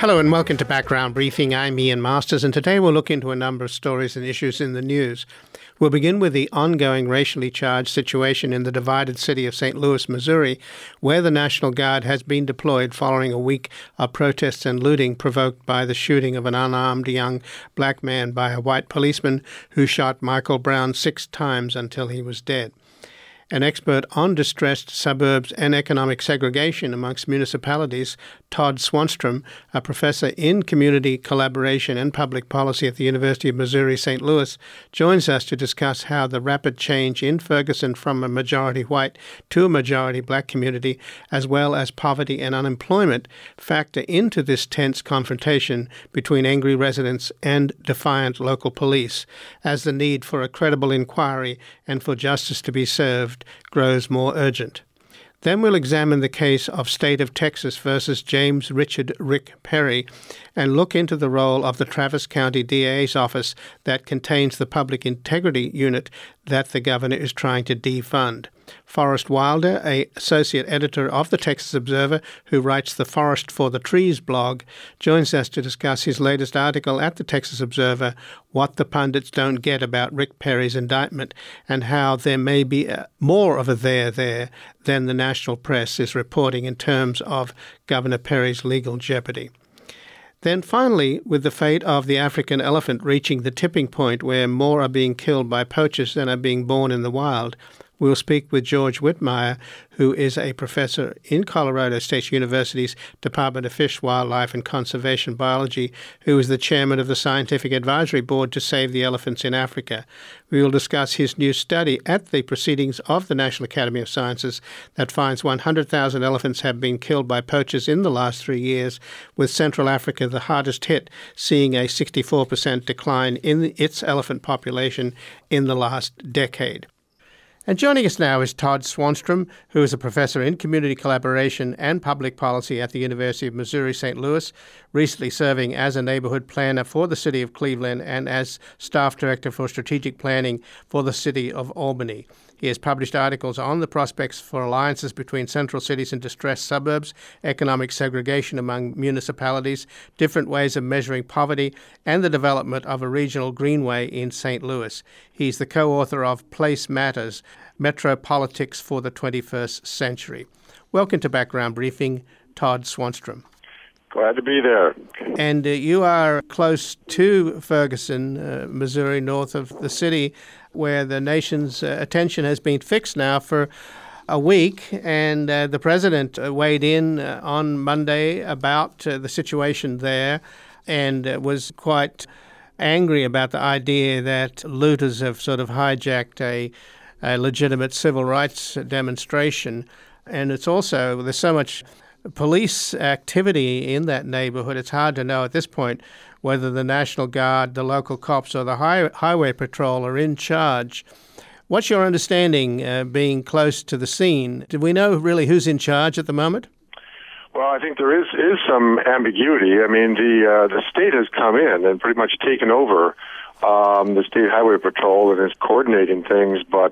Hello and welcome to Background Briefing. I'm Ian Masters, and today we'll look into a number of stories and issues in the news. We'll begin with the ongoing racially charged situation in the divided city of St. Louis, Missouri, where the National Guard has been deployed following a week of protests and looting provoked by the shooting of an unarmed young black man by a white policeman who shot Michael Brown 6 times until he was dead. An expert on distressed suburbs and economic segregation amongst municipalities, Todd Swanstrom, a professor in community collaboration and public policy at the University of Missouri St. Louis, joins us to discuss how the rapid change in Ferguson from a majority white to a majority black community, as well as poverty and unemployment, factor into this tense confrontation between angry residents and defiant local police, as the need for a credible inquiry and for justice to be served grows more urgent. Then we'll examine the case of State of Texas versus James Richard Rick Perry and look into the role of the Travis County DA's office that contains the Public Integrity Unit that the governor is trying to defund. Forrest Wilder, an associate editor of the Texas Observer who writes the Forest for the Trees blog, joins us to discuss his latest article at the Texas Observer, What the Pundits Don't Get About Rick Perry's Indictment, and how there may be more of a there than the national press is reporting in terms of Governor Perry's legal jeopardy. Then finally, with the fate of the African elephant reaching the tipping point where more are being killed by poachers than are being born in the wild, we'll speak with George Whitmire, who is a professor in Colorado State University's Department of Fish, Wildlife and Conservation Biology, who is the chairman of the Scientific Advisory Board to Save the Elephants in Africa. We will discuss his new study at the Proceedings of the National Academy of Sciences that finds 100,000 elephants have been killed by poachers in the last 3 years, with Central Africa the hardest hit, seeing a 64% decline in its elephant population in the last decade. And joining us now is Todd Swanstrom, who is a professor in community collaboration and public policy at the University of Missouri St. Louis, recently serving as a neighborhood planner for the city of Cleveland and as staff director for strategic planning for the city of Albany. He has published articles on the prospects for alliances between central cities and distressed suburbs, economic segregation among municipalities, different ways of measuring poverty, and the development of a regional greenway in St. Louis. He's the co-author of Place Matters, Metro Politics for the 21st Century. Welcome to Background Briefing, Todd Swanstrom. Glad to be there. And you are close to Ferguson, Missouri, north of the city, where the nation's attention has been fixed now for a week. And the president weighed in on Monday about the situation there and was quite angry about the idea that looters have sort of hijacked a legitimate civil rights demonstration. And it's also, there's so much police activity in that neighborhood, it's hard to know at this point whether the National Guard, the local cops, or the highway patrol are in charge. What's your understanding, being close to the scene? Do we know really who's in charge at the moment? Well, I think there is some ambiguity. I mean, the state has come in and pretty much taken over the State Highway Patrol and is coordinating things, but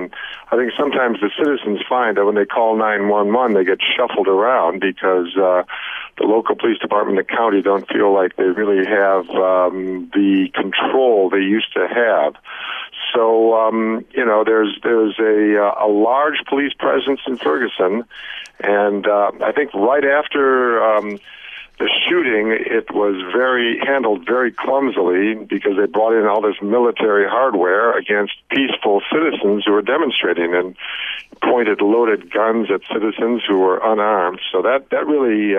I think sometimes the citizens find that when they call 911, they get shuffled around because the local police department and the county don't feel like they really have the control they used to have. So, there's a large police presence in Ferguson, and I think right after the shooting, it was handled very clumsily because they brought in all this military hardware against peaceful citizens who were demonstrating and pointed loaded guns at citizens who were unarmed. So that really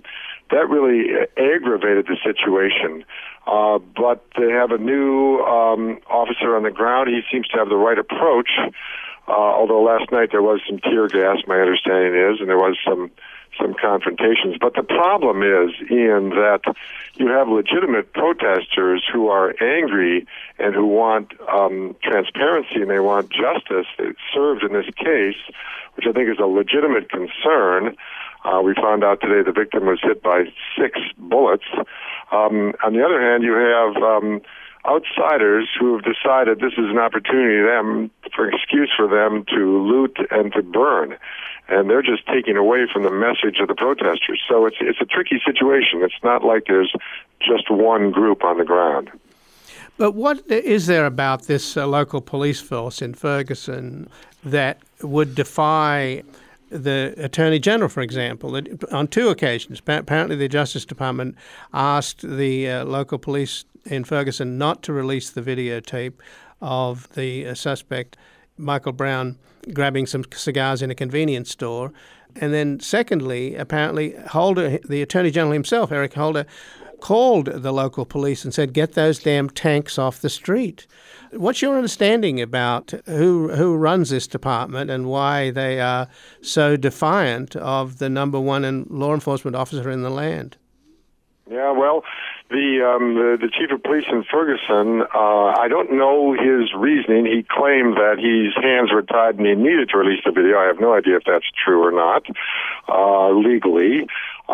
aggravated the situation. But they have a new officer on the ground. He seems to have the right approach. Although last night there was some tear gas, my understanding is, and there was some confrontations. But the problem is, Ian, that you have legitimate protesters who are angry and who want transparency and they want justice served in this case, which I think is a legitimate concern. We found out today the victim was hit by 6 bullets. On the other hand, you have outsiders who have decided this is an opportunity for excuse for them to loot and to burn. And they're just taking away from the message of the protesters. So it's a tricky situation. It's not like there's just one group on the ground. But what is there about this local police force in Ferguson that would defy the Attorney General, for example? On 2 occasions, apparently the Justice Department asked the local police in Ferguson not to release the videotape of the suspect, Michael Brown, grabbing some cigars in a convenience store. And then secondly, apparently Holder, the Attorney General himself, Eric Holder, called the local police and said, get those damn tanks off the street. What's your understanding about who runs this department and why they are so defiant of the number one law enforcement officer in the land? Yeah, well, the chief of police in Ferguson, I don't know his reasoning. He claimed that his hands were tied and he needed to release the video. I have no idea if that's true or not, legally.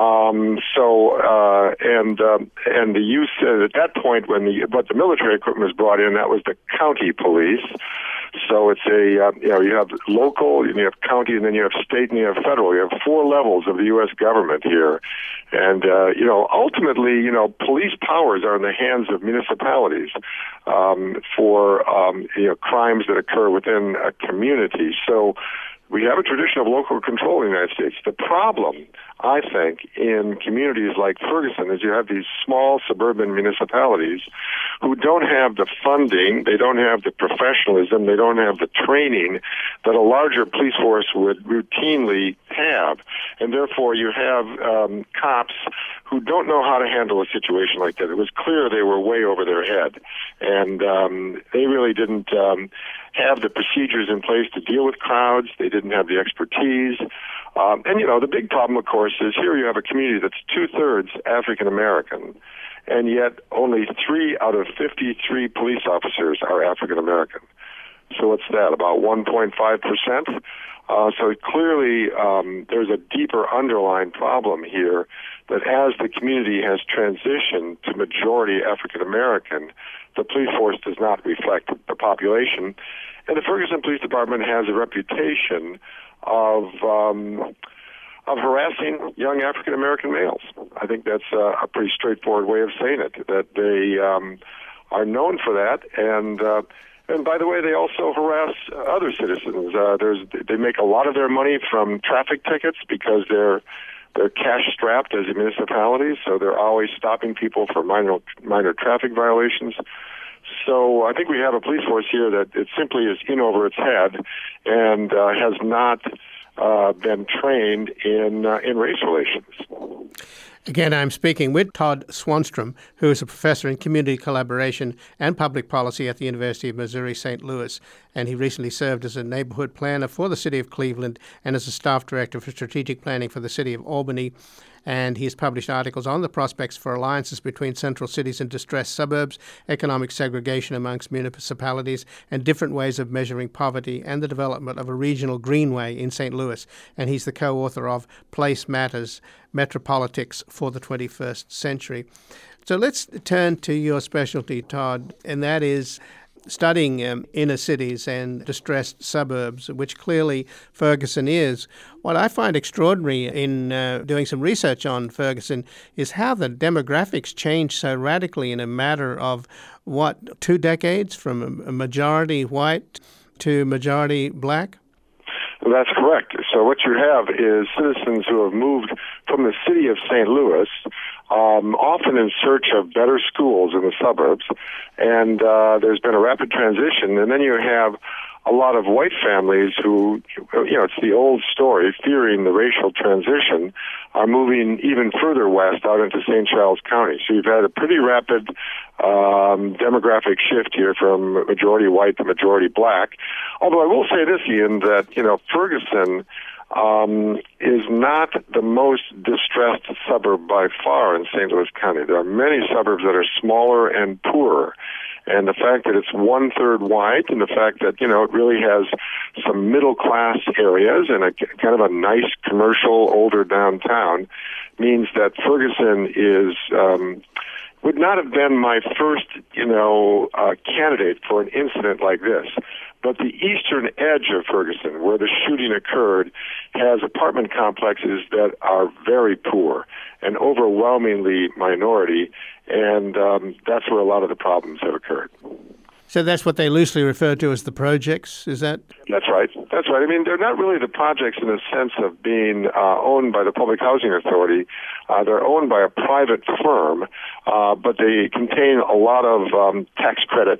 And the use at that point but the military equipment was brought in, that was the county police. So it's you have local, and you have county, and then you have state, and you have federal. You have 4 levels of the U.S. government here. And, ultimately, police powers are in the hands of municipalities for crimes that occur within a community. So we have a tradition of local control in the United States. The problem, I think, in communities like Ferguson is you have these small suburban municipalities who don't have the funding, they don't have the professionalism, they don't have the training that a larger police force would routinely have. And therefore you have cops who don't know how to handle a situation like that. It was clear they were way over their head. And they really didn't have the procedures in place to deal with crowds. They didn't have the expertise. The big problem, of course, is here you have a community that's 2/3 African American, and yet only 3 out of 53 police officers are African American. So what's that, about 1.5%? So clearly there's a deeper underlying problem here that as the community has transitioned to majority African American, the police force does not reflect the population. And the Ferguson Police Department has a reputation of harassing young African American males. I think that's a pretty straightforward way of saying it, that they are known for that. And by the way, they also harass other citizens. They make a lot of their money from traffic tickets because they're cash strapped as municipalities, so they're always stopping people for minor traffic violations. So I think we have a police force here that it simply is in over its head and has not been trained in race relations. Again, I'm speaking with Todd Swanstrom, who is a professor in community collaboration and public policy at the University of Missouri, St. Louis, and he recently served as a neighborhood planner for the city of Cleveland and as a staff director for strategic planning for the city of Albany. And he has published articles on the prospects for alliances between central cities and distressed suburbs, economic segregation amongst municipalities, and different ways of measuring poverty, and the development of a regional greenway in St. Louis. And he's the co-author of Place Matters, Metropolitics for the 21st Century. So let's turn to your specialty, Todd, and that is studying inner cities and distressed suburbs, which clearly Ferguson is. What I find extraordinary in doing some research on Ferguson is how the demographics change so radically in a matter of, 2 decades, from a majority white to majority black? That's correct. So what you have is citizens who have moved from the city of St. Louis, often in search of better schools in the suburbs, and there's been a rapid transition. And then you have a lot of white families who, it's the old story, fearing the racial transition, are moving even further west out into St. Charles County. So you've had a pretty rapid demographic shift here from majority white to majority black. Although I will say this, Ian, that, Ferguson is not the most distressed suburb by far in St. Louis County. There are many suburbs that are smaller and poorer. And the fact that it's 1/3 white, and the fact that, it really has some middle-class areas and a kind of a nice commercial older downtown means that Ferguson is, would not have been my first, candidate for an incident like this. But the eastern edge of Ferguson, where the shooting occurred, has apartment complexes that are very poor and overwhelmingly minority, and that's where a lot of the problems have occurred. So that's what they loosely refer to as the projects, is that? That's right. That's right. I mean, they're not really the projects in the sense of being owned by the Public Housing Authority. They're owned by a private firm, but they contain a lot of tax credit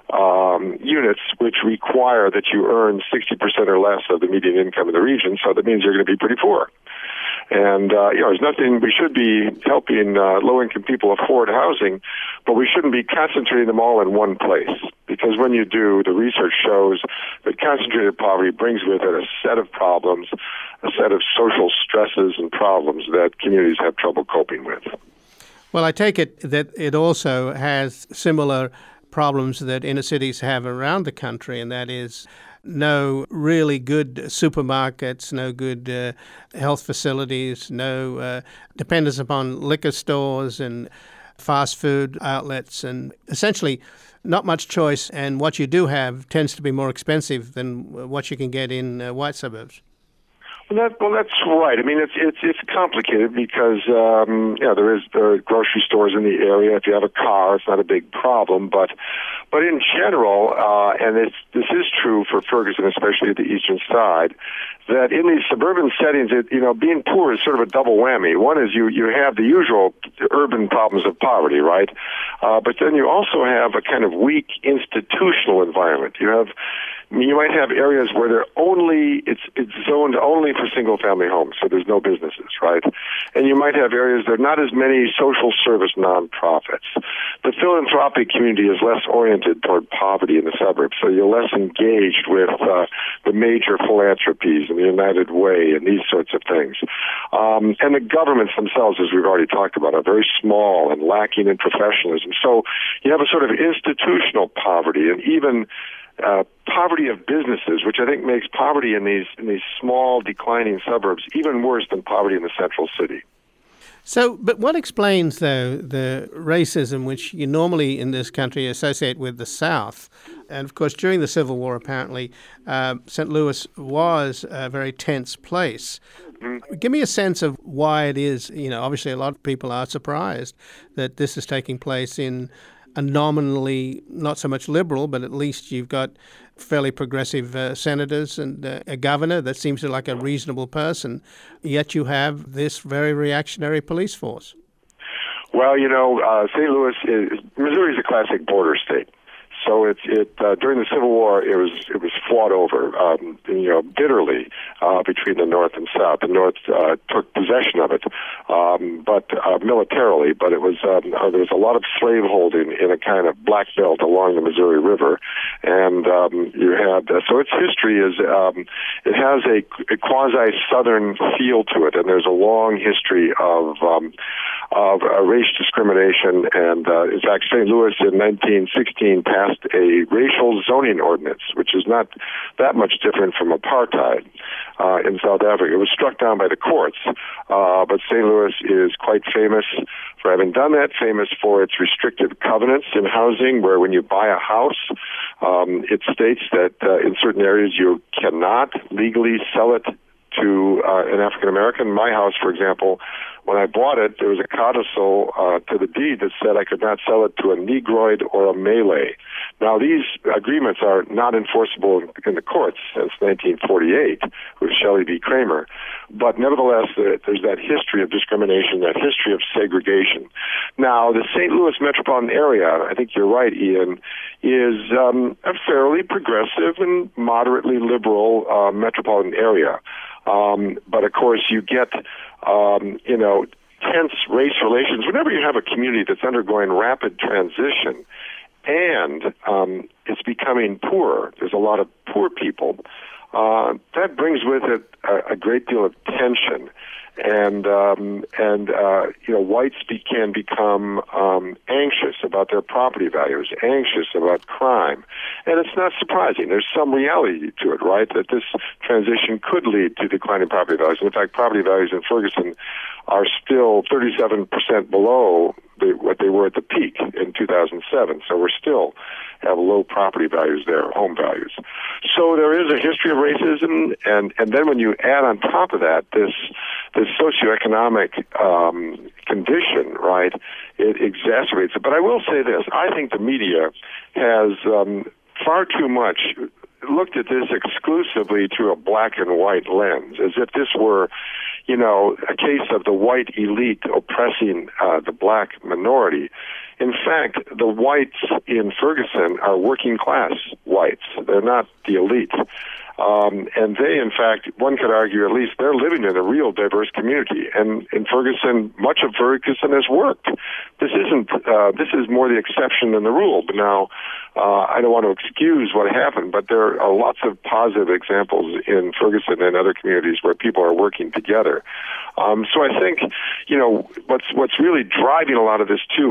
units which require that you earn 60% or less of the median income in the region, so that means you're going to be pretty poor. And, there's nothing, we should be helping low-income people afford housing, but we shouldn't be concentrating them all in one place. Because when you do, the research shows that concentrated poverty brings with it a set of problems, a set of social stresses and problems that communities have trouble coping with. Well, I take it that it also has similar problems that inner cities have around the country, and that is no really good supermarkets, no good health facilities, no dependence upon liquor stores and fast food outlets, and essentially not much choice, and what you do have tends to be more expensive than what you can get in white suburbs. Well, that's right. I mean, it's complicated because there are grocery stores in the area. If you have a car, it's not a big problem. But in general, and this is true for Ferguson, especially at the eastern side, that in these suburban settings, being poor is sort of a double whammy. One is you have the usual urban problems of poverty, right? But then you also have a kind of weak institutional environment. You might have areas where it's zoned only for single-family homes, so there's no businesses, right? And you might have areas there are not as many social service nonprofits. The philanthropic community is less oriented toward poverty in the suburbs, so you're less engaged with the major philanthropies and the United Way and these sorts of things. And the governments themselves, as we've already talked about, are very small and lacking in professionalism. So you have a sort of institutional poverty and even poverty of businesses, which I think makes poverty in these small, declining suburbs even worse than poverty in the central city. So, but what explains, though, the racism which you normally in this country associate with the South? And, of course, during the Civil War, apparently, St. Louis was a very tense place. Mm-hmm. Give me a sense of why it is, obviously a lot of people are surprised that this is taking place in a nominally not so much liberal, but at least you've got fairly progressive senators and a governor that seems like a reasonable person, yet you have this very reactionary police force. Well, St. Louis Missouri is a classic border state. So during the Civil War, it was fought over, bitterly between the North and South. The North took possession of it, but militarily. But it was there was a lot of slaveholding in a kind of black belt along the Missouri River, and you had so its history is it has a quasi-Southern feel to it, and there's a long history of race discrimination. And in fact, St. Louis in 1916 passed a racial zoning ordinance, which is not that much different from apartheid in South Africa. It was struck down by the courts, but St. Louis is quite famous for having done that, famous for its restrictive covenants in housing, where when you buy a house, it states that in certain areas you cannot legally sell it to an African American. My house, for example, when I bought it, there was a codicil to the deed that said I could not sell it to a Negroid or a Malay. Now, these agreements are not enforceable in the courts since 1948 with Shelley v. Kramer, but nevertheless, there's that history of discrimination, that history of segregation. Now, the St. Louis metropolitan area, I think you're right, Ian, is a fairly progressive and moderately liberal metropolitan area. But of course, you get, tense race relations. Whenever you have a community that's undergoing rapid transition and it's becoming poorer, there's a lot of poor people, that brings with it a great deal of tension. And whites can become anxious about their property values, anxious about crime. And it's not surprising. There's some reality to it, right, that this transition could lead to declining property values. In fact, property values in Ferguson are still 37% below what they were at the peak in 2007. So we're still have low property values there, home values. So there is a history of racism, and then when you add on top of that this socioeconomic condition, right, it exacerbates it. But I will say this: I think the media has far too much looked at this exclusively through a black and white lens, as if this were, a case of the white elite oppressing the black minority. In fact, the whites in Ferguson are working class whites. They're not the elite. And they, in fact, one could argue at least they're living in a real diverse community. And in Ferguson, much of Ferguson has worked. This is more the exception than the rule. But now, I don't want to excuse what happened, but there are lots of positive examples in Ferguson and other communities where people are working together. So I think, what's really driving a lot of this too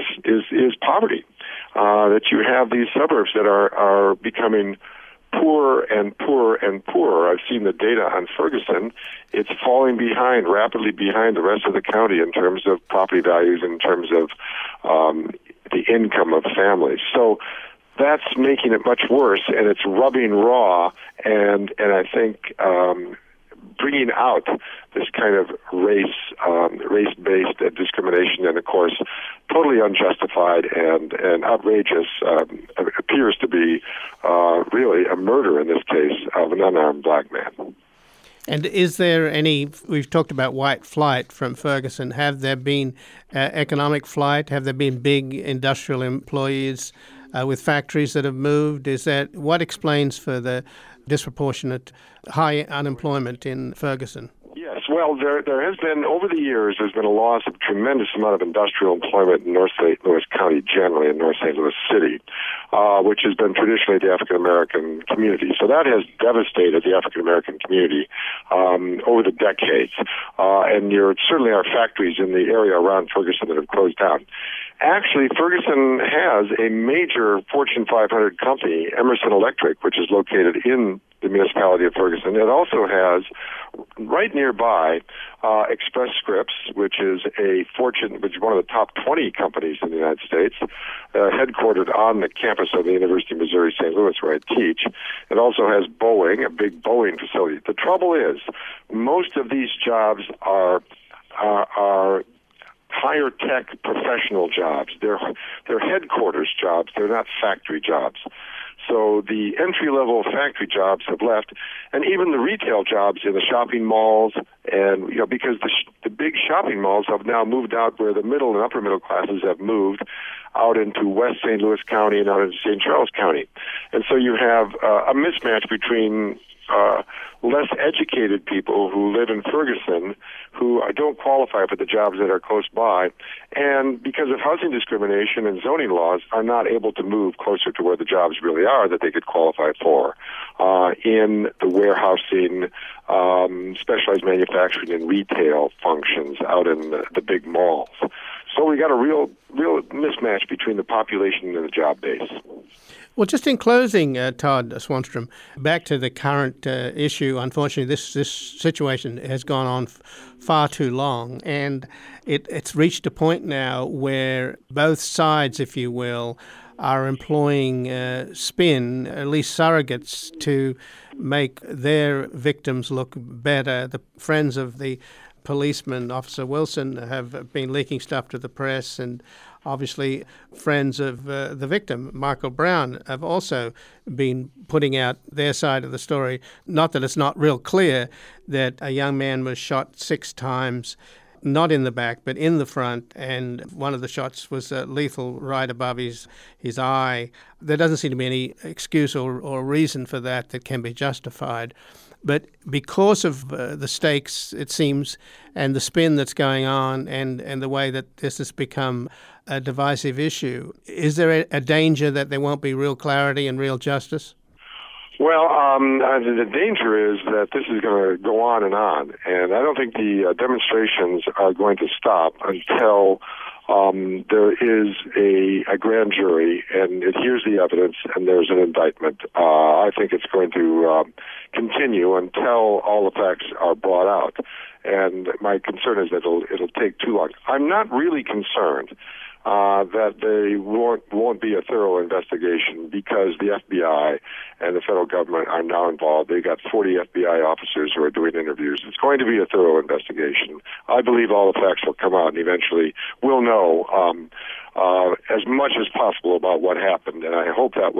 is poverty. That you have these suburbs that are becoming poorer and poorer and poorer. I've seen the data on Ferguson. It's falling rapidly behind the rest of the county in terms of property values, in terms of the income of families. So that's making it much worse, and it's rubbing raw, and I think bringing out this kind of race-based discrimination, and of course, totally unjustified and outrageous, appears to be really a murder in this case of an unarmed black man. And is there we've talked about white flight from Ferguson, have there been economic flight? Have there been big industrial employees with factories that have moved? What explains for the disproportionate high unemployment in Ferguson? Yes, well, there has been, over the years, there's been a loss of tremendous amount of industrial employment in North St. Louis County generally, in North St. Louis City, which has been traditionally the African-American community. So that has devastated the African-American community over the decades. And there certainly are factories in the area around Ferguson that have closed down. Actually, Ferguson has a major Fortune 500 company, Emerson Electric, which is located in the municipality of Ferguson. It also has, right nearby, Express Scripts, which is which is one of the top 20 companies in the United States, headquartered on the campus of the University of Missouri St. Louis, where I teach. It also has Boeing, a big Boeing facility. The trouble is, most of these jobs are higher tech professional jobs. They're headquarters jobs. They're not factory jobs. So the entry-level factory jobs have left, and even the retail jobs in the shopping malls, and because the big shopping malls have now moved out where the middle and upper middle classes have moved out into West St. Louis County and out into St. Charles County. And so you have a mismatch between less educated people who live in Ferguson who don't qualify for the jobs that are close by, and because of housing discrimination and zoning laws, are not able to move closer to where the jobs really are that they could qualify for in the warehousing, specialized manufacturing, and retail functions out in the big malls. So we got a real mismatch between the population and the job base. Well, just in closing, Todd Swanstrom, back to the current issue. Unfortunately, this situation has gone on far too long, and it's reached a point now where both sides, if you will, are employing spin, at least surrogates, to make their victims look better. The friends of the policeman, Officer Wilson, have been leaking stuff to the press, and obviously friends of the victim, Michael Brown, have also been putting out their side of the story. Not that it's not real clear that a young man was shot 6 times, not in the back, but in the front, and one of the shots was lethal right above his eye. There doesn't seem to be any excuse or reason for that can be justified. But because of the stakes, it seems, and the spin that's going on and the way that this has become a divisive issue, is there a danger that there won't be real clarity and real justice? Well, the danger is that this is going to go on, and I don't think the demonstrations are going to stop until there is a grand jury and it hears the evidence and there's an indictment. I think it's going to continue until all the facts are brought out. And my concern is that it'll take too long. I'm not really concerned that there won't be a thorough investigation because the FBI and the federal government are now involved. They've got 40 FBI officers who are doing interviews. It's going to be a thorough investigation. I believe all the facts will come out, and eventually we'll know as much as possible about what happened. And I hope that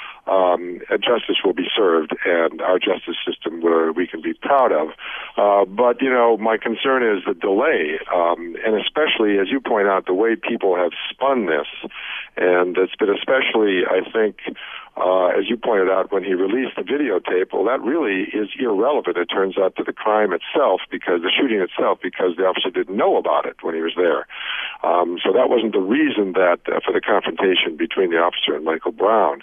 justice will be served, and our justice system we can be proud of. But my concern is the delay, and especially, as you point out, the way people have spun this. And it's been especially, I think, as you pointed out, when he released the videotape, well, that really is irrelevant, it turns out, to the crime itself, because the shooting itself, because the officer didn't know about it when he was there. So that wasn't the reason that for the confrontation between the officer and Michael Brown.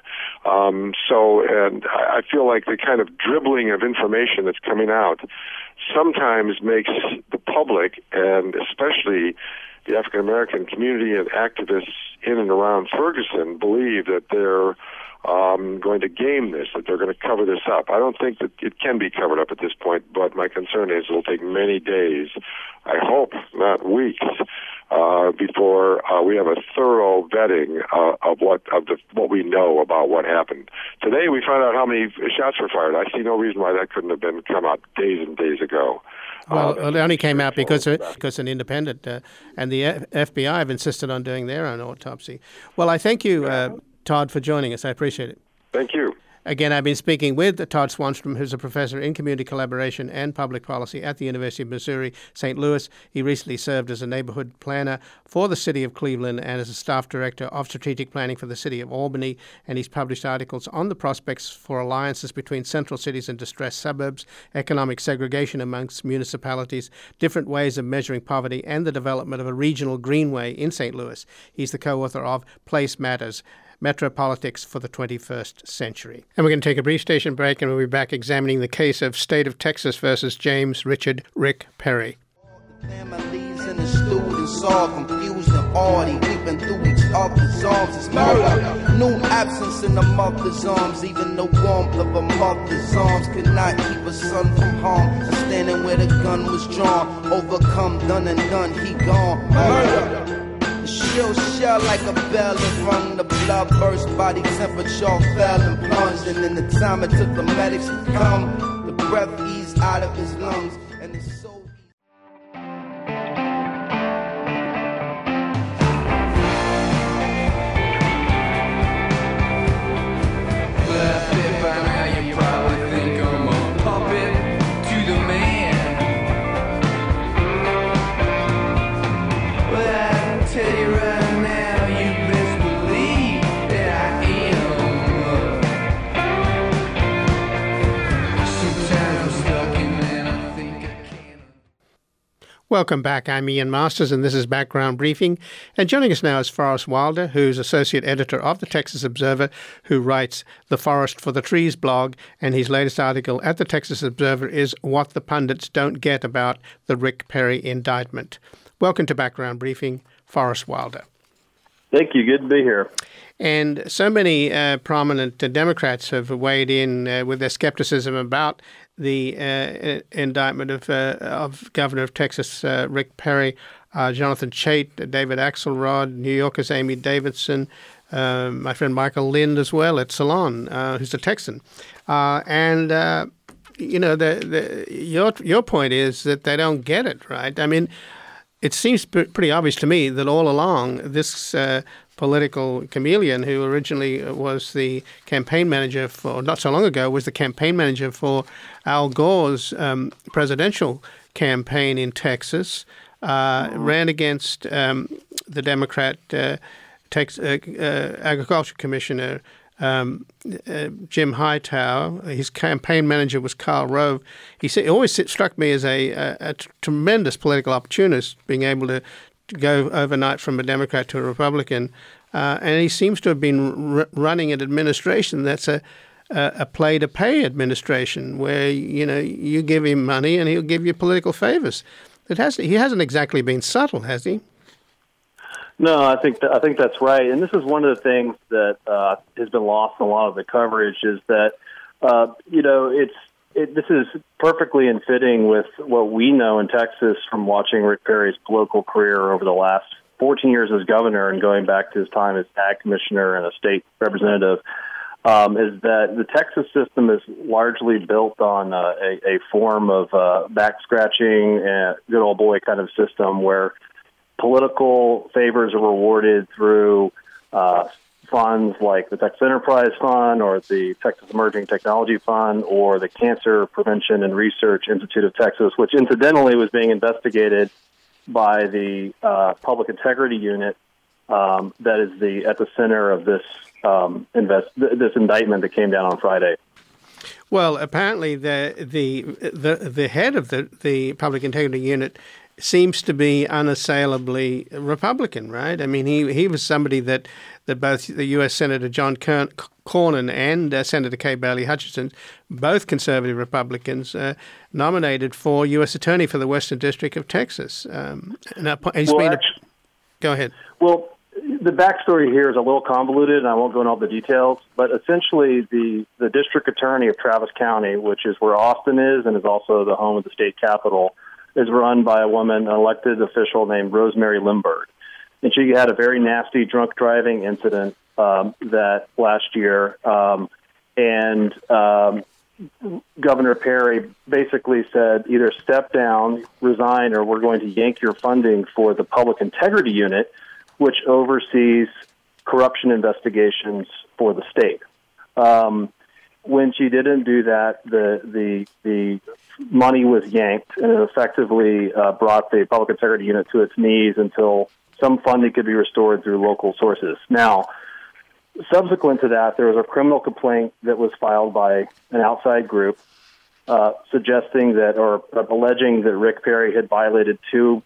And I feel like the kind of dribbling of information that's coming out sometimes makes the public, and especially the African American community and activists in and around Ferguson, believe that they're going to game this, that they're going to cover this up. I don't think that it can be covered up at this point, but my concern is it'll take many days, I hope not weeks, before we have a thorough vetting of what we know about what happened. Today we found out how many shots were fired. I see no reason why that couldn't have come out days and days ago. Well, it only came out because an independent and the FBI have insisted on doing their own autopsy. Well, I thank you, Todd, for joining us. I appreciate it. Thank you. Again, I've been speaking with Todd Swanstrom, who's a professor in community collaboration and public policy at the University of Missouri, St. Louis. He recently served as a neighborhood planner for the city of Cleveland and as a staff director of strategic planning for the city of Albany. And he's published articles on the prospects for alliances between central cities and distressed suburbs, economic segregation amongst municipalities, different ways of measuring poverty, and the development of a regional greenway in St. Louis. He's the co-author of Place Matters: Metropolitics for the 21st Century. And we're going to take a brief station break, and we'll be back examining the case of State of Texas versus James Richard Rick Perry. Families in the students all confused and already weeping through each other's arms. It's murder. New absence in the mother's arms. Even the warmth of a mother's arms could not keep a son from harm. And standing where the gun was drawn, overcome, done and done, he gone. Murder. She'll shell like a bell and rung. The blood burst, body temperature fell and plunged. And in the time it took the medics to come, the breath eased out of his lungs. And it's so Welcome back. I'm Ian Masters, and this is Background Briefing. And joining us now is Forrest Wilder, who's Associate Editor of the Texas Observer, who writes the Forest for the Trees blog. And his latest article at the Texas Observer is What the Pundits Don't Get About the Rick Perry Indictment. Welcome to Background Briefing, Forrest Wilder. Thank you. Good to be here. And so many prominent Democrats have weighed in with their skepticism about the indictment of Governor of Texas Rick Perry, Jonathan Chait, David Axelrod, New Yorker's Amy Davidson, my friend Michael Lind as well at Salon, who's a Texan. Your point is that they don't get it, right? I mean, it seems pretty obvious to me that all along this political chameleon, who originally was the campaign manager for, not so long ago, was the campaign manager for Al Gore's presidential campaign in Texas, ran against the Democrat Agriculture Commissioner Jim Hightower. His campaign manager was Karl Rove. He always struck me as a tremendous political opportunist, being able to go overnight from a Democrat to a Republican. And he seems to have been running an administration that's a play-to-pay administration where, you give him money and he'll give you political favors. He hasn't exactly been subtle, has he? No, I think that's right. And this is one of the things that has been lost in a lot of the coverage is that, this is perfectly in fitting with what we know in Texas from watching Rick Perry's political career over the last 14 years as governor and going back to his time as ag commissioner and a state representative, is that the Texas system is largely built on a form of back-scratching, good old boy kind of system where political favors are rewarded through funds like the Texas Enterprise Fund or the Texas Emerging Technology Fund or the Cancer Prevention and Research Institute of Texas, which incidentally was being investigated by the Public Integrity Unit that is at the center of this this indictment that came down on Friday. Well, apparently the head of the Public Integrity Unit seems to be unassailably Republican, right? I mean, he was somebody that both the U.S. Senator John Cornyn and Senator Kay Bailey Hutchinson, both conservative Republicans, nominated for U.S. Attorney for the Western District of Texas. Go ahead. Well, the backstory here is a little convoluted, and I won't go into all the details, but essentially the district attorney of Travis County, which is where Austin is and is also the home of the state capitol, is run by a woman, an elected official named Rosemary Limburg. And she had a very nasty drunk driving incident that last year. Governor Perry basically said, either step down, resign, or we're going to yank your funding for the Public Integrity Unit, which oversees corruption investigations for the state. When she didn't do that, the money was yanked, and it effectively brought the Public Integrity Unit to its knees until some funding could be restored through local sources. Now, subsequent to that, there was a criminal complaint that was filed by an outside group suggesting that, or alleging that Rick Perry had violated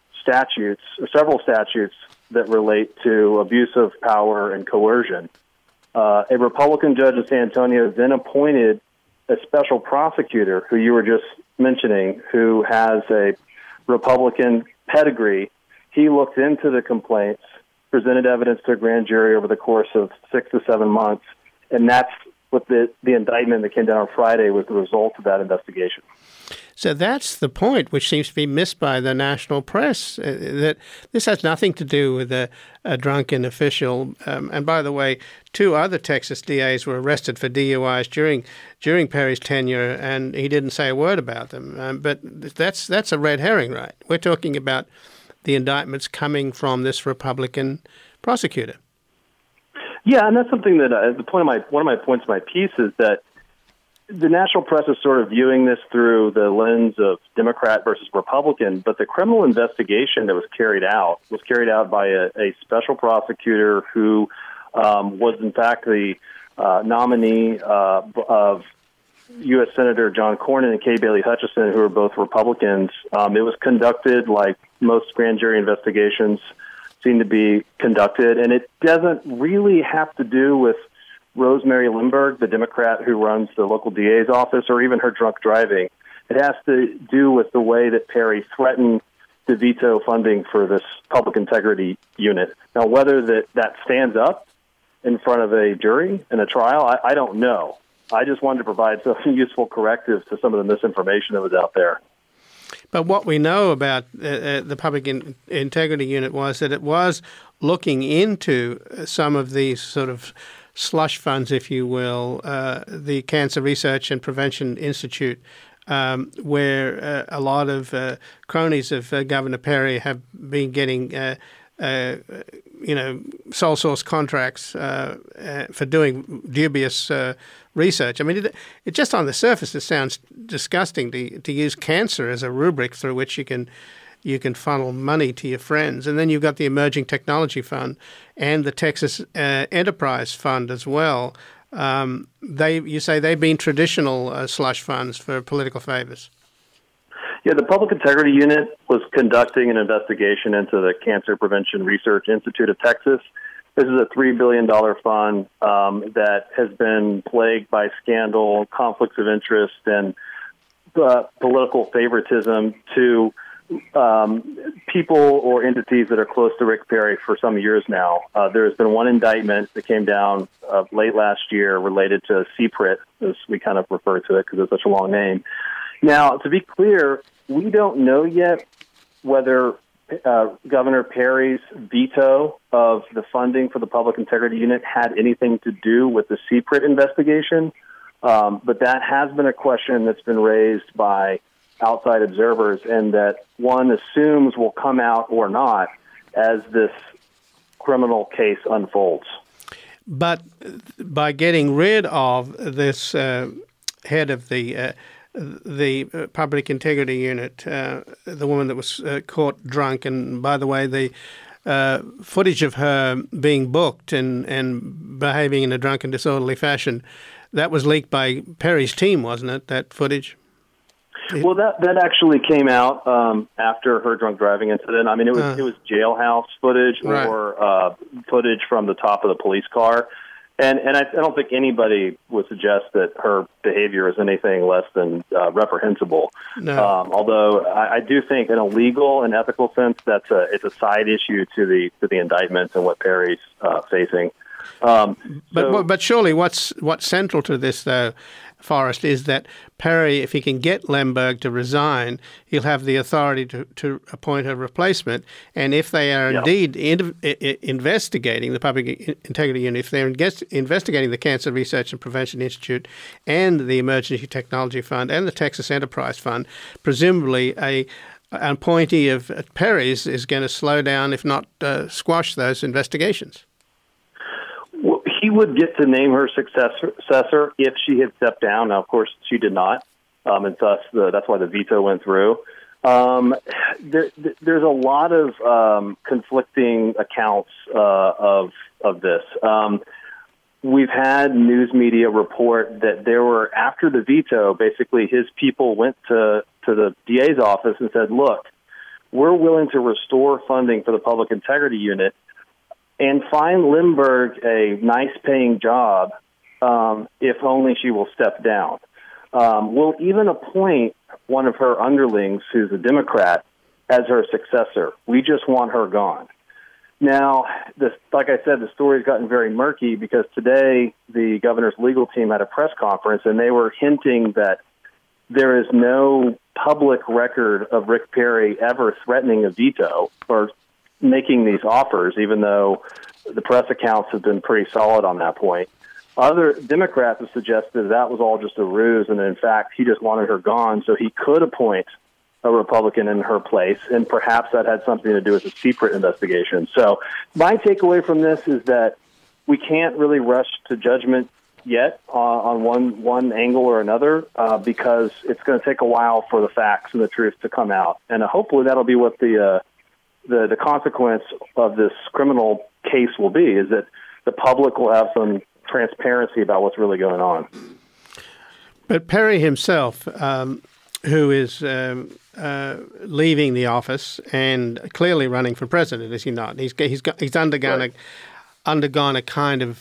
several statutes that relate to abuse of power and coercion. A Republican judge in San Antonio then appointed a special prosecutor, who you were just mentioning, who has a Republican pedigree. He looked into the complaints, presented evidence to a grand jury over the course of 6 to 7 months, and that's what the indictment that came down on Friday was the result of that investigation. So that's the point, which seems to be missed by the national press, that this has nothing to do with a drunken official. And by the way, 2 other Texas DAs were arrested for DUIs during Perry's tenure, and he didn't say a word about them. But that's a red herring, right? We're talking about the indictments coming from this Republican prosecutor. Yeah, and that's something that one of my points of my piece is that the national press is sort of viewing this through the lens of Democrat versus Republican, but the criminal investigation that was carried out by a special prosecutor who was in fact the nominee of U.S. Senator John Cornyn and Kay Bailey Hutchinson, who are both Republicans. It was conducted like most grand jury investigations seem to be conducted, and it doesn't really have to do with Rosemary Limburg, the Democrat who runs the local DA's office, or even her drunk driving. It has to do with the way that Perry threatened to veto funding for this Public Integrity Unit. Now, whether that stands up in front of a jury in a trial, I don't know. I just wanted to provide some useful corrective to some of the misinformation that was out there. But what we know about the Public Integrity Unit was that it was looking into some of these sort of slush funds, if you will, the Cancer Research and Prevention Institute, where a lot of cronies of Governor Perry have been getting, sole source contracts for doing dubious research. I mean, it just on the surface, it sounds disgusting to use cancer as a rubric through which you can funnel money to your friends. And then you've got the Emerging Technology Fund and the Texas Enterprise Fund as well. You say they've been traditional slush funds for political favors. Yeah, the Public Integrity Unit was conducting an investigation into the Cancer Prevention Research Institute of Texas. This is a $3 billion fund that has been plagued by scandal, conflicts of interest, and political favoritism to people or entities that are close to Rick Perry for some years now. There has been one indictment that came down late last year related to CPRIT, as we kind of refer to it because it's such a long name. Now, to be clear, we don't know yet whether Governor Perry's veto of the funding for the Public Integrity Unit had anything to do with the CPRIT investigation, but that has been a question that's been raised by outside observers and that one assumes will come out or not as this criminal case unfolds. But by getting rid of this head of the Public Integrity Unit, the woman that was caught drunk, and by the way, the footage of her being booked and behaving in a drunken, disorderly fashion, that was leaked by Perry's team, wasn't it, that footage? Well, that actually came out after her drunk driving incident. I mean, it was jailhouse footage or footage from the top of the police car. And I don't think anybody would suggest that her behavior is anything less than reprehensible. No. Although I do think, in a legal and ethical sense, it's a side issue to the indictment and what Perry's facing. But surely, what's central to this, though, Forrest, is that Perry, if he can get Lemberg to resign, he'll have the authority to appoint a replacement. And if they are indeed investigating the Public Integrity Unit, if they're investigating the Cancer Research and Prevention Institute and the Emergency Technology Fund and the Texas Enterprise Fund, presumably an appointee of Perry's is going to slow down, if not squash, those investigations. Well, he would get to name her successor if she had stepped down. Now, of course, she did not, and thus that's why the veto went through. There's a lot of conflicting accounts of this. We've had news media report that there were, after the veto, basically his people went to the DA's office and said, look, we're willing to restore funding for the Public Integrity Unit and find Lemberg a nice-paying job if only she will step down. We'll even appoint one of her underlings, who's a Democrat, as her successor. We just want her gone. Now, like I said, the story's gotten very murky because today the governor's legal team had a press conference, and they were hinting that there is no public record of Rick Perry ever threatening a veto or making these offers, even though the press accounts have been pretty solid on that point. Other Democrats have suggested that was all just a ruse, and in fact, he just wanted her gone so he could appoint a Republican in her place, and perhaps that had something to do with the secret investigation. So my takeaway from this is that we can't really rush to judgment yet on one angle or another because it's going to take a while for the facts and the truth to come out. And hopefully that'll be what the consequence of this criminal case will be, is that the public will have some transparency about what's really going on. But Perry himself, who is leaving the office and clearly running for president, is he not? He's undergone a kind of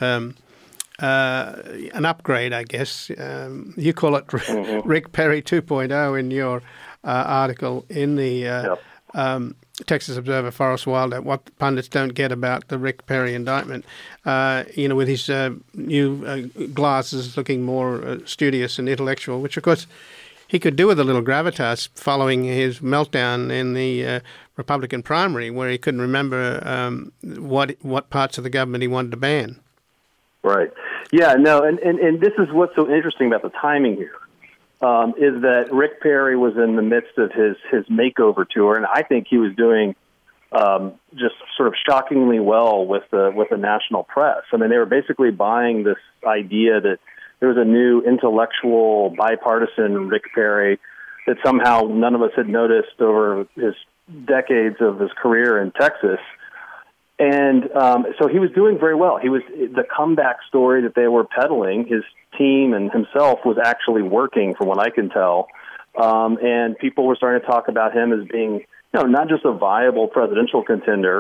an upgrade, I guess. You call it Rick Perry 2.0 in your article in the Texas Observer, Forrest Wilder, what pundits don't get about the Rick Perry indictment. With his new glasses looking more studious and intellectual, which, of course, he could do with a little gravitas following his meltdown in the Republican primary, where he couldn't remember what parts of the government he wanted to ban. Right. Yeah, no, and this is what's so interesting about the timing here. Is that Rick Perry was in the midst of his makeover tour, and I think he was doing just sort of shockingly well with the national press. I mean, they were basically buying this idea that there was a new intellectual, bipartisan Rick Perry that somehow none of us had noticed over his decades of his career in Texas. And so he was doing very well. He was the comeback story that they were peddling. His team and himself was actually working, from what I can tell. And people were starting to talk about him as being, not just a viable presidential contender,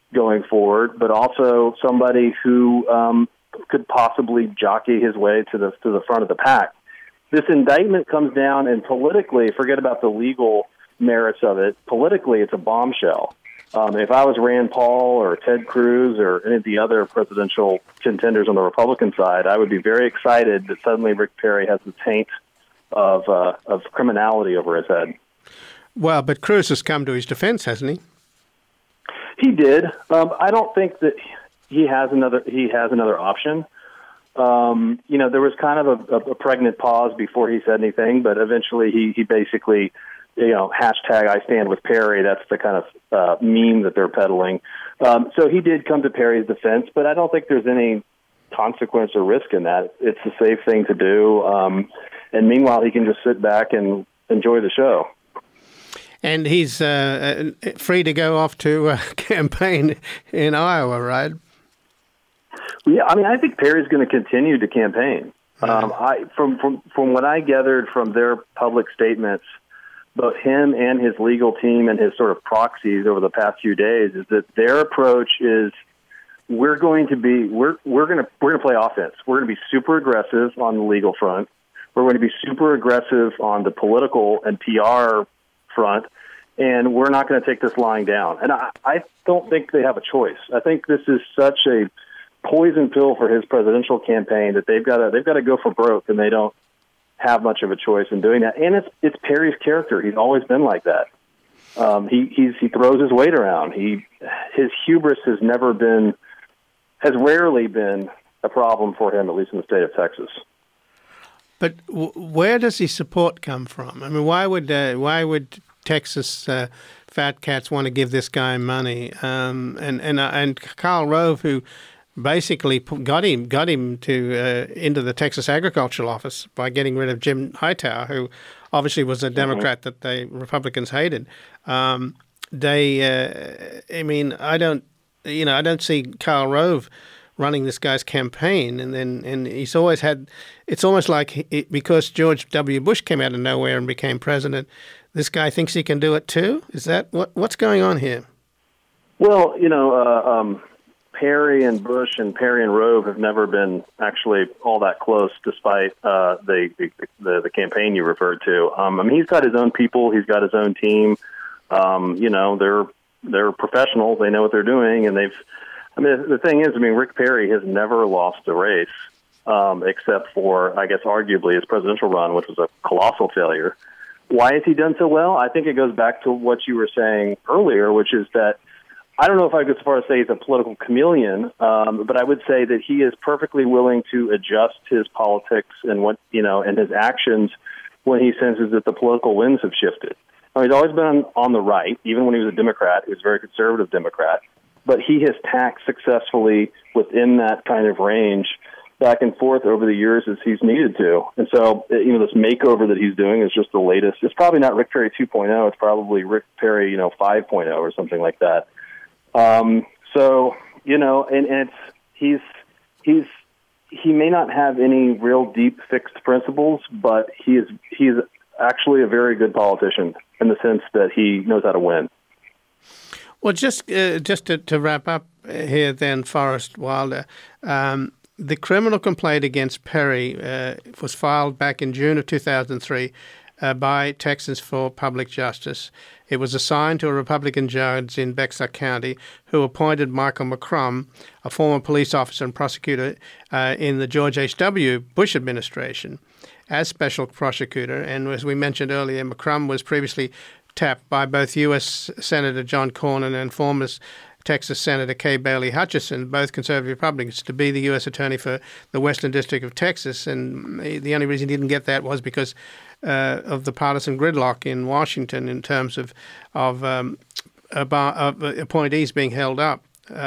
going forward, but also somebody who could possibly jockey his way to the front of the pack. This indictment comes down, and politically, forget about the legal merits of it. Politically, it's a bombshell. If I was Rand Paul or Ted Cruz or any of the other presidential contenders on the Republican side, I would be very excited that suddenly Rick Perry has the taint of criminality over his head. Well, but Cruz has come to his defense, hasn't he? He did. I don't think that he has another option. There was kind of a pregnant pause before he said anything, but eventually he basically, hashtag I stand with Perry. That's the kind of meme that they're peddling. So he did come to Perry's defense, but I don't think there's any consequence or risk in that. It's a safe thing to do. And meanwhile, he can just sit back and enjoy the show. And he's free to go off to campaign in Iowa, right? Yeah, I think Perry's going to continue to campaign. From what I gathered from their public statements, both him and his legal team and his sort of proxies over the past few days, is that their approach is we're going to play offense. We're going to be super aggressive on the legal front. We're going to be super aggressive on the political and PR front, and we're not going to take this lying down. And I don't think they have a choice. I think this is such a poison pill for his presidential campaign that they've got to go for broke, and they don't have much of a choice in doing that. And it's Perry's character. He's always been like that. He throws his weight around. His hubris has rarely been a problem for him, at least in the state of Texas. But where does his support come from? I mean, why would Texas fat cats want to give this guy money? And Karl Rove, who basically got him to into the Texas Agricultural Office by getting rid of Jim Hightower, who obviously was a Democrat that the Republicans hated. I don't see Karl Rove running this guy's campaign, and he's always had. It's almost like because George W. Bush came out of nowhere and became president, this guy thinks he can do it too. Is that what's going on here? Well, Perry and Bush and Perry and Rove have never been actually all that close, despite the campaign you referred to. He's got his own people. He's got his own team. They're professionals. They know what they're doing, and they've. The thing is, Rick Perry has never lost a race, except for, I guess, arguably his presidential run, which was a colossal failure. Why has he done so well? I think it goes back to what you were saying earlier, which is that I don't know if I go as far as say he's a political chameleon, but I would say that he is perfectly willing to adjust his politics and and his actions when he senses that the political winds have shifted. He's always been on the right, even when he was a Democrat. He was a very conservative Democrat. But he has tacked successfully within that kind of range back and forth over the years as he's needed to. And so, this makeover that he's doing is just the latest. It's probably not Rick Perry 2.0. It's probably Rick Perry, 5.0 or something like that. He may not have any real deep fixed principles, but he's actually a very good politician in the sense that he knows how to win. Well, just to wrap up here then, Forrest Wilder, the criminal complaint against Perry was filed back in June of 2003 by Texans for Public Justice. It was assigned to a Republican judge in Bexar County who appointed Michael McCrum, a former police officer and prosecutor in the George H.W. Bush administration, as special prosecutor. And as we mentioned earlier, McCrum was previously tapped by both U.S. Senator John Cornyn and former Texas Senator Kay Bailey Hutchison, both conservative Republicans, to be the U.S. Attorney for the Western District of Texas. And the only reason he didn't get that was because of the partisan gridlock in Washington in terms of appointees being held up.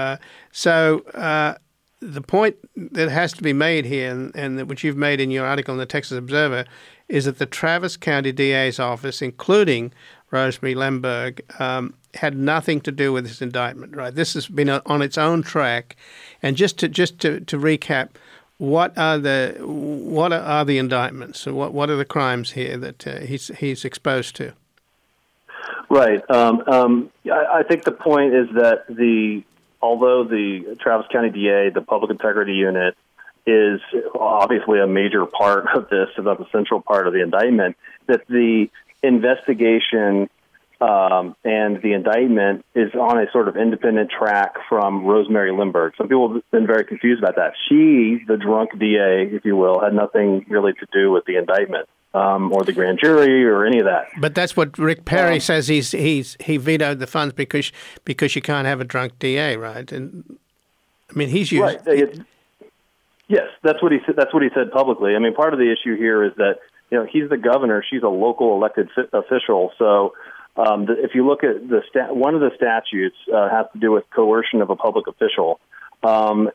So the point that has to be made here, and which you've made in your article in the Texas Observer, is that the Travis County DA's office, including Rosemary Lemberg, had nothing to do with this indictment. Right? This has been on its own track. And just to recap, what are the indictments? What are the crimes here that he's exposed to? Right. I think the point is that although the Travis County DA, the Public Integrity Unit, is obviously a major part of this, about the central part of the indictment, that the investigation and the indictment is on a sort of independent track from Rosemary Lindbergh. Some people have been very confused about that. She, the drunk DA, if you will, had nothing really to do with the indictment or the grand jury or any of that. But that's what Rick Perry says. He vetoed the funds because you can't have a drunk DA, right? And I mean, he's used. Right. Yes, that's what he said. That's what he said publicly. I mean, part of the issue here is that he's the governor. She's a local elected official. So if you look at one of the statutes has to do with coercion of a public official, and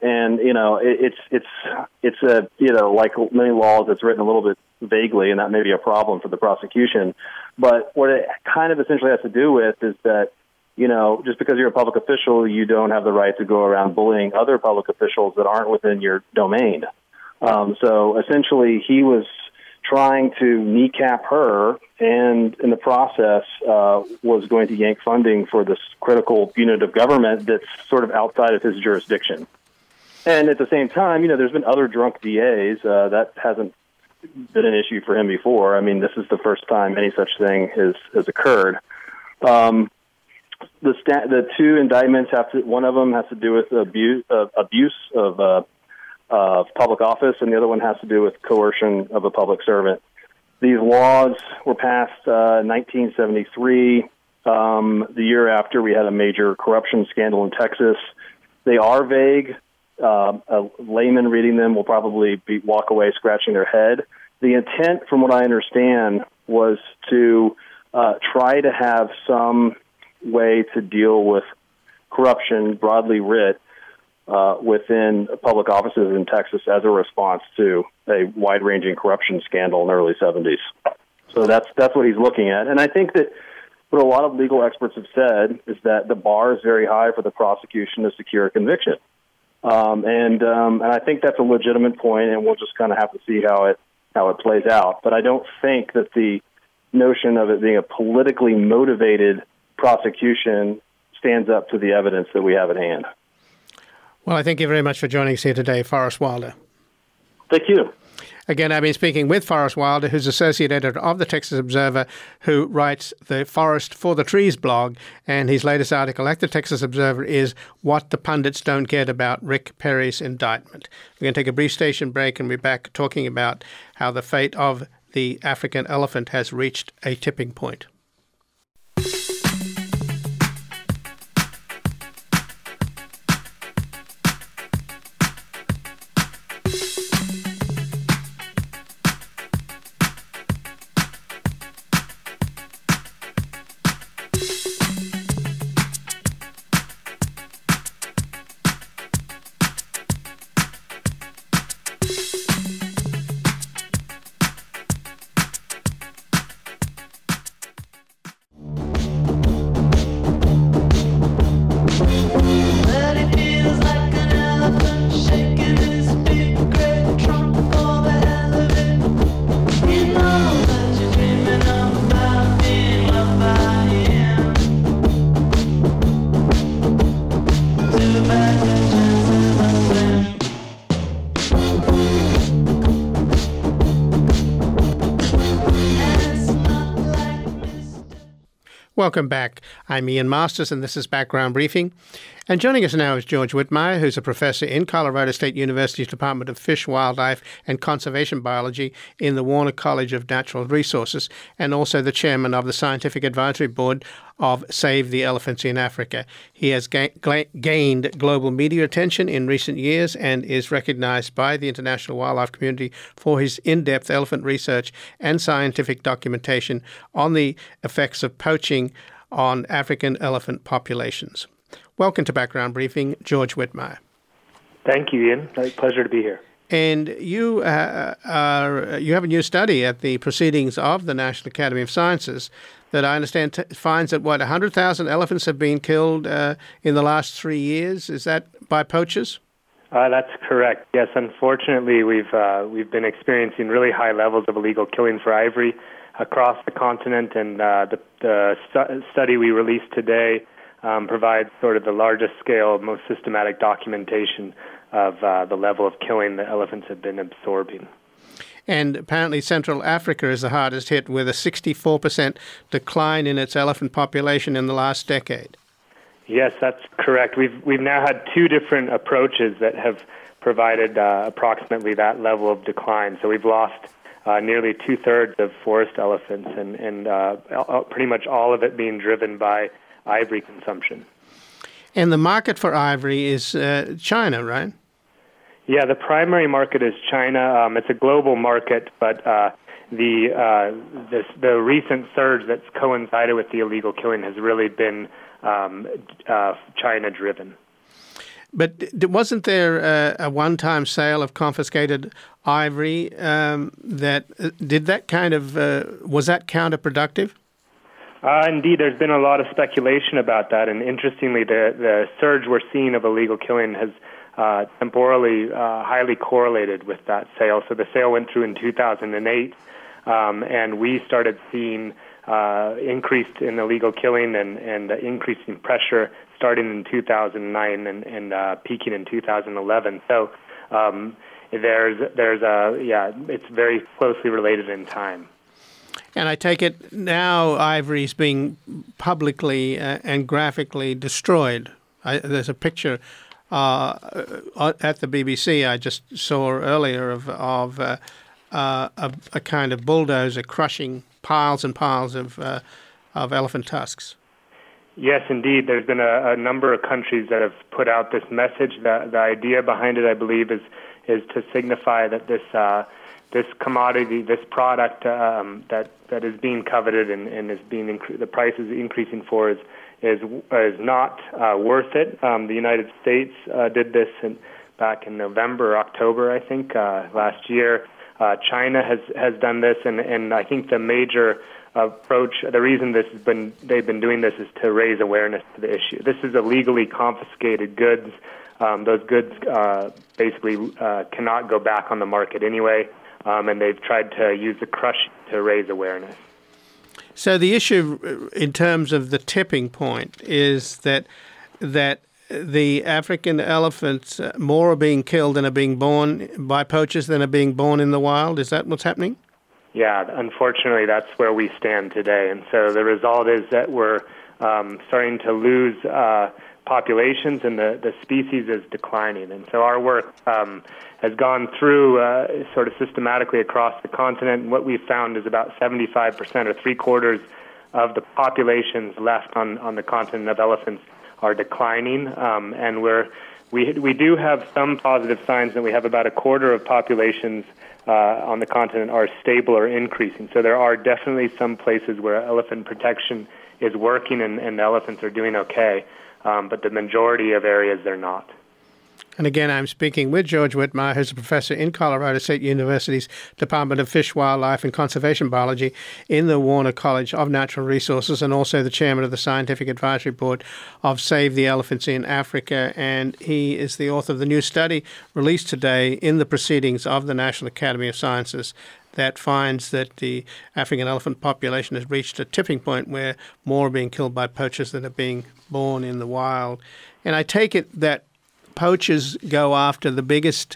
it's a like many laws, it's written a little bit vaguely, and that may be a problem for the prosecution. But what it kind of essentially has to do with is that just because you're a public official, you don't have the right to go around bullying other public officials that aren't within your domain. So essentially, he was trying to kneecap her, and in the process was going to yank funding for this critical unit of government that's sort of outside of his jurisdiction. And at the same time, there's been other drunk DAs. That hasn't been an issue for him before. I mean, this is the first time any such thing has occurred. The two indictments one of them has to do with abuse of public office, and the other one has to do with coercion of a public servant. These laws were passed in 1973, the year after we had a major corruption scandal in Texas. They are vague. A layman reading them will probably walk away scratching their head. The intent, from what I understand, was to try to have some way to deal with corruption, broadly writ, within public offices in Texas as a response to a wide-ranging corruption scandal in the early 70s. So that's what he's looking at. And I think that what a lot of legal experts have said is that the bar is very high for the prosecution to secure a conviction. And I think that's a legitimate point, and we'll just kind of have to see how it plays out. But I don't think that the notion of it being a politically motivated prosecution stands up to the evidence that we have at hand. Well, I thank you very much for joining us here today, Forrest Wilder. Thank you. Again, I've been speaking with Forrest Wilder, who's associate editor of the Texas Observer, who writes the Forest for the Trees blog, and his latest article at the Texas Observer is What the Pundits Don't Get About Rick Perry's Indictment. We're going to take a brief station break and be back talking about how the fate of the African elephant has reached a tipping point. Welcome back. I'm Ian Masters, and this is Background Briefing. And joining us now is George Whitmire, who's a professor in Colorado State University's Department of Fish, Wildlife, and Conservation Biology in the Warner College of Natural Resources, and also the chairman of the Scientific Advisory Board of Save the Elephants in Africa. He has gained global media attention in recent years and is recognized by the international wildlife community for his in-depth elephant research and scientific documentation on the effects of poaching on African elephant populations. Welcome to Background Briefing, George Whitmire. Thank you, Ian. Pleasure to be here. And you have a new study at the Proceedings of the National Academy of Sciences that I understand finds that, 100,000 elephants have been killed in the last 3 years. Is that by poachers? That's correct. Yes, unfortunately, we've been experiencing really high levels of illegal killing for ivory across the continent, and the study we released today provides sort of the largest scale, most systematic documentation of the level of killing that elephants have been absorbing. And apparently Central Africa is the hardest hit, with a 64% decline in its elephant population in the last decade. Yes, that's correct. We've now had two different approaches that have provided approximately that level of decline. So we've lost nearly 2/3 of forest elephants, and pretty much all of it being driven by ivory consumption. And the market for ivory is China, right? Yeah, the primary market is China. It's a global market, but the recent surge that's coincided with the illegal killing has really been China-driven. But wasn't there a one-time sale of confiscated ivory was that counterproductive? Indeed, there's been a lot of speculation about that, and interestingly, the surge we're seeing of illegal killing has temporally highly correlated with that sale. So the sale went through in 2008, and we started seeing increase in illegal killing and increasing pressure starting in 2009 and peaking in 2011. So it's very closely related in time. And I take it now ivory is being publicly and graphically destroyed. There's a picture at the BBC I just saw earlier of a kind of bulldozer crushing piles and piles of elephant tusks. Yes, indeed. There's been a number of countries that have put out this message. The idea behind it, I believe, is to signify that this commodity, this product that is being coveted and is being the price is increasing for is not worth it. The United States did this back in November or October, I think, last year. China has done this, and I think the major approach, the reason they've been doing this is to raise awareness to the issue. This is illegally confiscated goods. Those goods basically cannot go back on the market anyway, and they've tried to use the crush to raise awareness. So the issue in terms of the tipping point is that the African elephants, more are being killed and are being born by poachers than are being born in the wild. Is that what's happening? Yeah, unfortunately, that's where we stand today. And so the result is that we're starting to lose populations, and the species is declining. And so our work has gone through sort of systematically across the continent, and what we've found is about 75% or 3/4 of the populations left on the continent of elephants are declining, and we do have some positive signs that we have about 1/4 of populations on the continent are stable or increasing. So there are definitely some places where elephant protection is working and the elephants are doing okay, but the majority of areas they're not. And again, I'm speaking with George Whitmire, who's a professor in Colorado State University's Department of Fish, Wildlife and Conservation Biology in the Warner College of Natural Resources, and also the chairman of the Scientific Advisory Board of Save the Elephants in Africa. And he is the author of the new study released today in the Proceedings of the National Academy of Sciences that finds that the African elephant population has reached a tipping point where more are being killed by poachers than are being born in the wild. And I take it that poachers go after the biggest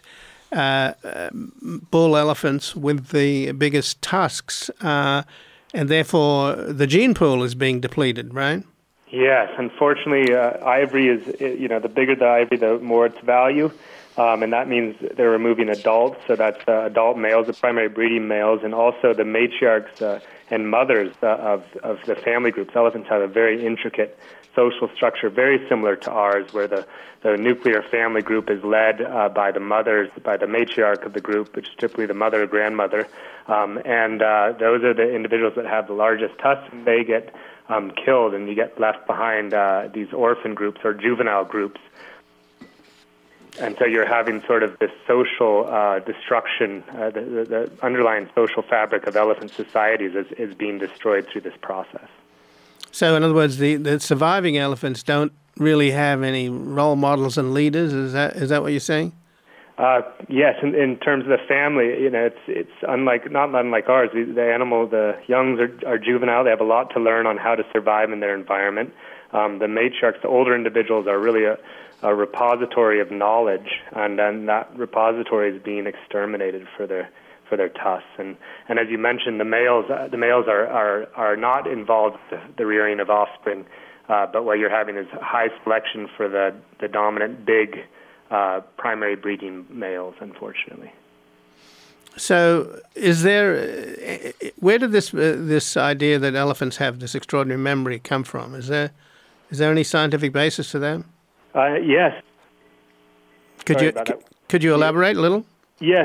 bull elephants with the biggest tusks, and therefore the gene pool is being depleted, right? Yes, unfortunately, ivory is, the bigger the ivory, the more its value, and that means they're removing adults, so that's adult males, the primary breeding males, and also the matriarchs and mothers of the family groups. Elephants have a very intricate social structure, very similar to ours, where the nuclear family group is led by the mothers, by the matriarch of the group, which is typically the mother or grandmother, and those are the individuals that have the largest tusks, and they get killed, and you get left behind these orphan groups or juvenile groups. And so you're having sort of this social destruction, the underlying social fabric of elephant societies is being destroyed through this process. So, in other words, the surviving elephants don't really have any role models and leaders. Is that what you're saying? Yes, in terms of the family, it's not unlike ours. The youngs are juvenile. They have a lot to learn on how to survive in their environment. The matriarchs, the older individuals, are really a repository of knowledge, and then that repository is being exterminated for their tusks. And as you mentioned, the males are not involved with the rearing of offspring, but what you're having is high selection for the dominant big primary breeding males, unfortunately. So, where did this idea that elephants have this extraordinary memory come from? Is there any scientific basis to that? Yes. Could you elaborate a little? Yes.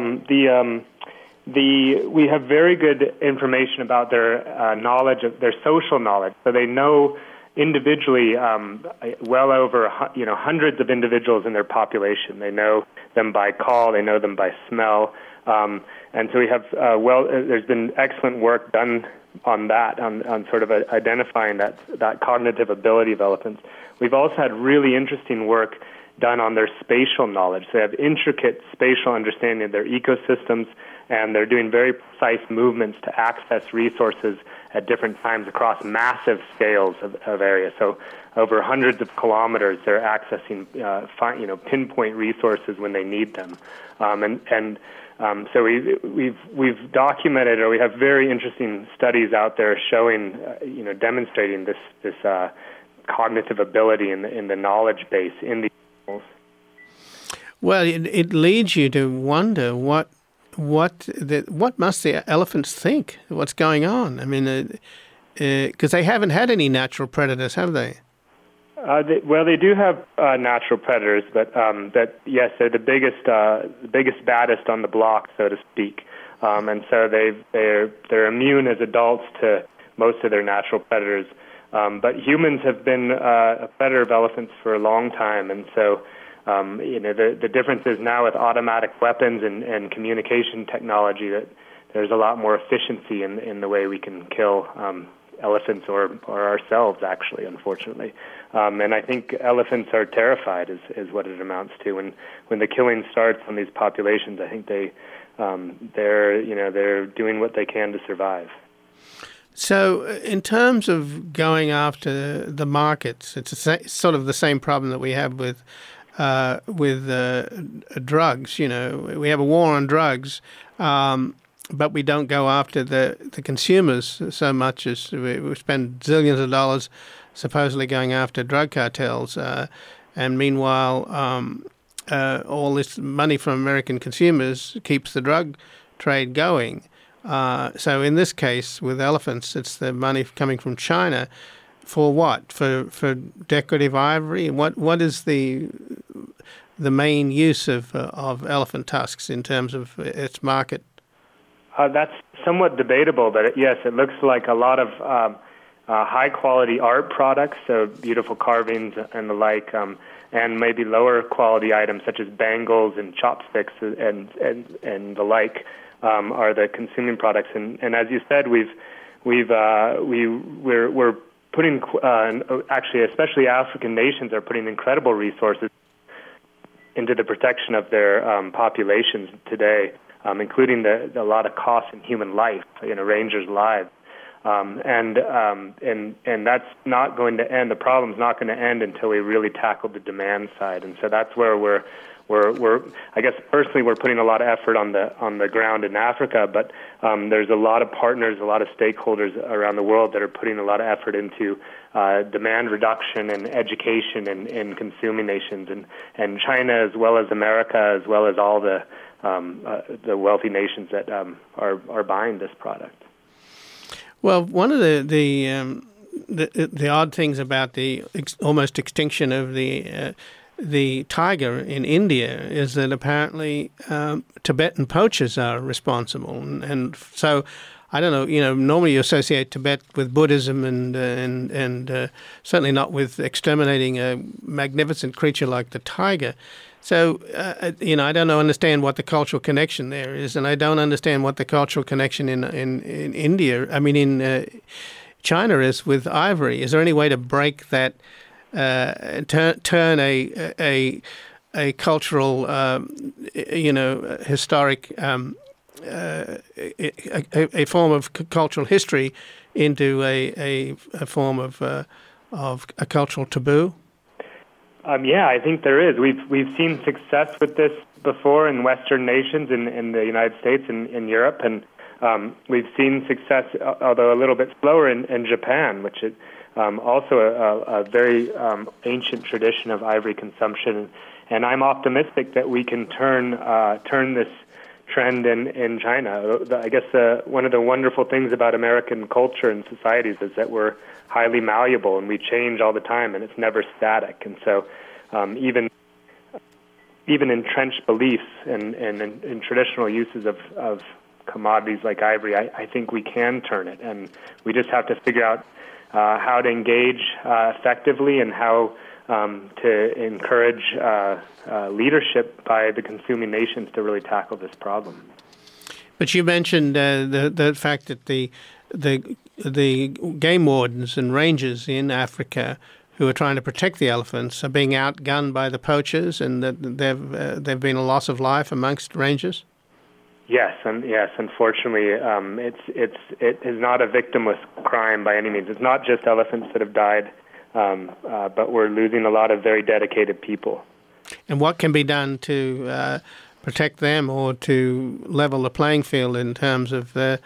We have very good information about their knowledge of their social knowledge. So they know individually well over hundreds of individuals in their population. They know them by call. They know them by smell. And so we have there's been excellent work done on that, on sort of identifying that cognitive ability of elephants. We've also had really interesting work done on their spatial knowledge. They have intricate spatial understanding of their ecosystems, and they're doing very precise movements to access resources at different times across massive scales of areas. So over hundreds of kilometers, they're accessing pinpoint resources when they need them. So we've documented, or we have very interesting studies out there showing, demonstrating this cognitive ability in the knowledge base in these animals. Well, it leads you to wonder what must the elephants think? What's going on? I mean, because they haven't had any natural predators, have they? They do have natural predators, but yes, they're the biggest, baddest on the block, so to speak. And so they're immune as adults to most of their natural predators. But humans have been a predator of elephants for a long time, and so the difference is now with automatic weapons and communication technology that there's a lot more efficiency in the way we can kill elephants or ourselves, actually, unfortunately. And I think elephants are terrified, is what it amounts to. When the killing starts on these populations, I think they're doing what they can to survive. So, in terms of going after the markets, it's sort of the same problem that we have with drugs. We have a war on drugs, but we don't go after the consumers so much as we spend zillions of dollars supposedly going after drug cartels, and meanwhile, all this money from American consumers keeps the drug trade going. So in this case, with elephants, it's the money coming from China. For what? For decorative ivory? What is the main use of elephant tusks in terms of its market? That's somewhat debatable, but yes, it looks like a lot of high-quality art products, so beautiful carvings and the like, and maybe lower-quality items such as bangles and chopsticks and the like are the consuming products. And as you said, we're putting actually, especially African nations are putting incredible resources into the protection of their populations today, including a lot of cost in human life, rangers' lives, and that's not going to end. The problem's not going to end until we really tackle the demand side, and so that's where we're I guess personally we're putting a lot of effort on the ground in Africa, but there's a lot of partners, a lot of stakeholders around the world that are putting a lot of effort into demand reduction and education in consuming nations, and China as well as America as well as all the wealthy nations that are buying this product. Well, one of the odd things about the almost extinction of the tiger in India is that apparently Tibetan poachers are responsible, and so I don't know. Normally you associate Tibet with Buddhism and certainly not with exterminating a magnificent creature like the tiger. So I don't understand what the cultural connection there is, and I don't understand what the cultural connection in India, in China is with ivory. Is there any way to break that? Turn a a cultural, historic, a form of cultural history into a form of a cultural taboo? Yeah, I think there is. We've seen success with this before in Western nations, in the United States and in Europe, and we've seen success, although a little bit slower, in Japan, which is also a very ancient tradition of ivory consumption. And I'm optimistic that we can turn this trend in China. I guess one of the wonderful things about American culture and societies is that we're highly malleable and we change all the time, and it's never static. And so even entrenched beliefs and in traditional uses of commodities like ivory, I think we can turn it, and we just have to figure out how to engage effectively and how to encourage leadership by the consuming nations to really tackle this problem. But you mentioned the fact that the game wardens and rangers in Africa who are trying to protect the elephants are being outgunned by the poachers, and that there've been a loss of life amongst rangers. Yes, unfortunately, it is not a victimless crime by any means. It's not just elephants that have died, but we're losing a lot of very dedicated people. And what can be done to protect them or to level the playing field in terms of their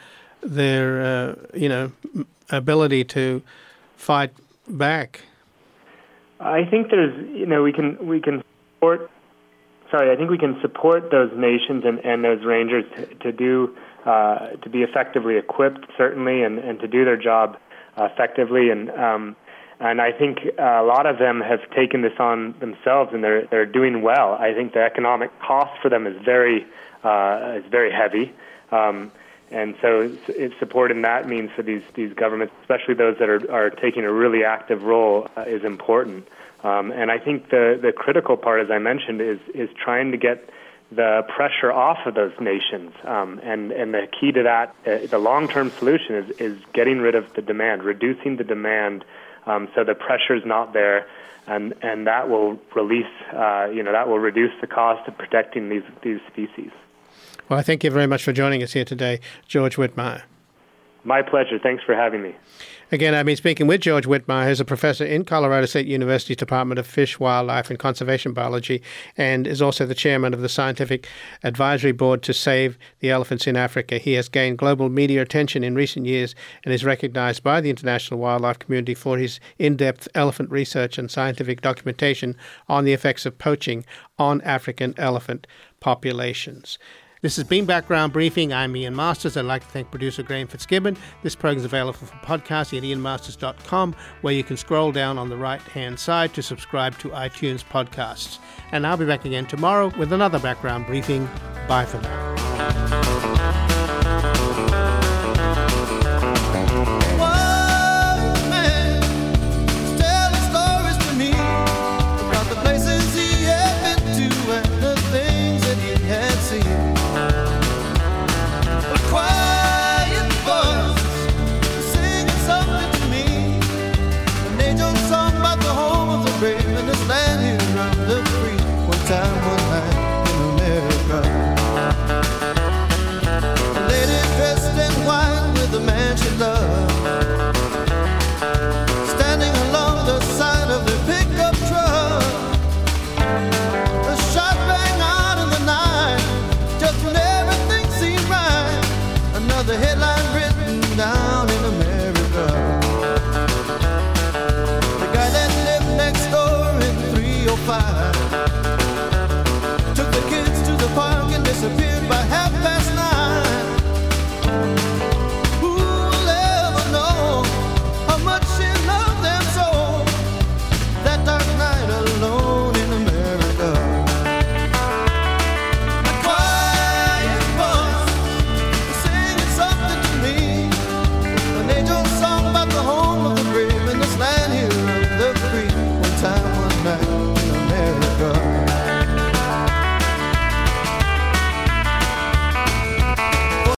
ability to fight back? I think we can support. I think we can support those nations and those rangers to be effectively equipped, certainly, and to do their job effectively. And I think a lot of them have taken this on themselves, and they're doing well. I think the economic cost for them is very heavy, and so it's support in that means for these governments, especially those that are taking a really active role, is important. And I think the critical part, as I mentioned, is trying to get the pressure off of those nations. And the key to that, the long-term solution is getting rid of the demand, reducing the demand, so the pressure is not there, and that will release, that will reduce the cost of protecting these species. Well, I thank you very much for joining us here today, George Wittmeyer. My pleasure. Thanks for having me. Again, I've been speaking with George Wittmeyer, who's a professor in Colorado State University's Department of Fish, Wildlife, and Conservation Biology, and is also the chairman of the Scientific Advisory Board to Save the Elephants in Africa. He has gained global media attention in recent years and is recognized by the international wildlife community for his in-depth elephant research and scientific documentation on the effects of poaching on African elephant populations. This has been Background Briefing. I'm Ian Masters. I'd like to thank producer Graham Fitzgibbon. This program is available for podcasting at ianmasters.com, where you can scroll down on the right-hand side to subscribe to iTunes podcasts. And I'll be back again tomorrow with another Background Briefing. Bye for now.